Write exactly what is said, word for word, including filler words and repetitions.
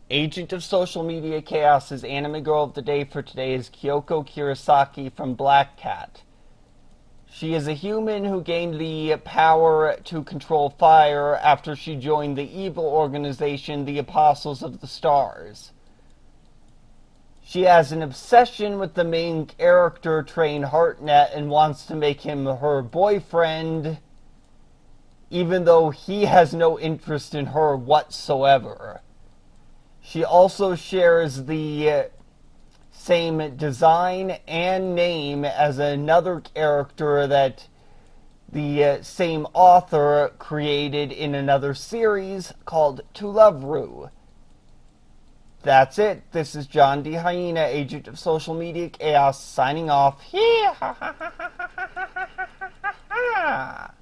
Agent of Social Media Chaos's anime girl of the day for today is Kyoko Kurosaki from Black Cat. She is a human who gained the power to control fire after she joined the evil organization, the Apostles of the Stars. She has an obsession with the main character, Train Heartnet, and wants to make him her boyfriend, even though he has no interest in her whatsoever. She also shares the same design and name as another character that the uh, same author created in another series called To Love Ru. That's it. This is John D. Hyena, Agent of Social Media Chaos, signing off. Hee ha ha ha ha ha ha ha.